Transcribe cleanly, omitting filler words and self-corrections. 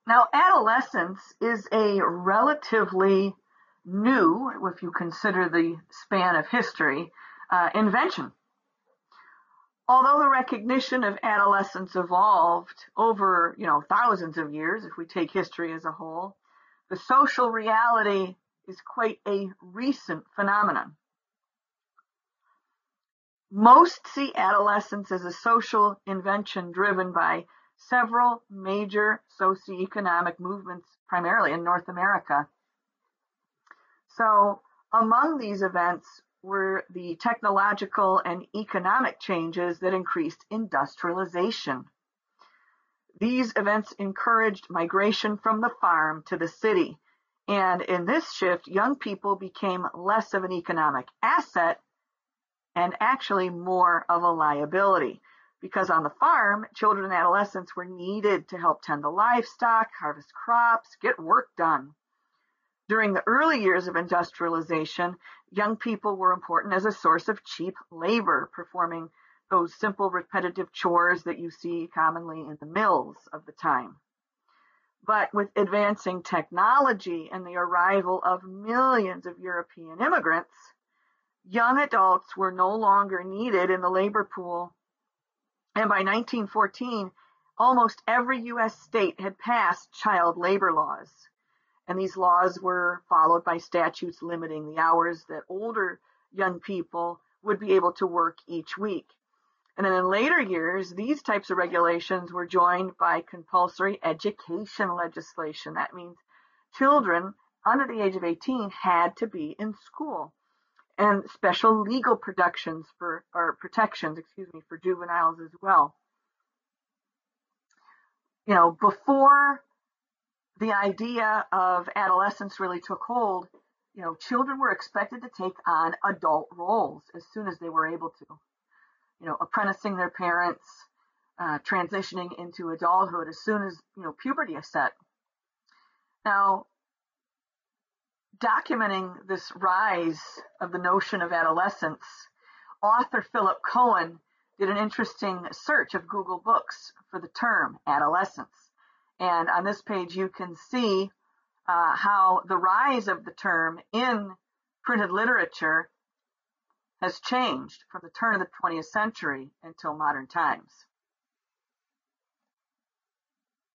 Now, adolescence is a relatively new, if you consider the span of history, invention. Although the recognition of adolescence evolved over, thousands of years, if we take history as a whole, the social reality is quite a recent phenomenon. Most see adolescence as a social invention driven by several major socioeconomic movements, primarily in North America. So among these events were the technological and economic changes that increased industrialization. These events encouraged migration from the farm to the city. And in this shift, young people became less of an economic asset and actually more of a liability. Because on the farm, children and adolescents were needed to help tend the livestock, harvest crops, get work done. During the early years of industrialization, young people were important as a source of cheap labor, performing those simple repetitive chores that you see commonly in the mills of the time. But with advancing technology and the arrival of millions of European immigrants, young adults were no longer needed in the labor pool. And by 1914, almost every U.S. state had passed child labor laws. And these laws were followed by statutes limiting the hours that older young people would be able to work each week. And then in later years, these types of regulations were joined by compulsory education legislation. That means children under the age of 18 had to be in school. And special legal protections for juveniles as well. Before the idea of adolescence really took hold, children were expected to take on adult roles as soon as they were able to. Apprenticing their parents, transitioning into adulthood as soon as, puberty is set. Now, documenting this rise of the notion of adolescence, author Philip Cohen did an interesting search of Google Books for the term adolescence. And on this page, you can see how the rise of the term in printed literature has changed from the turn of the 20th century until modern times.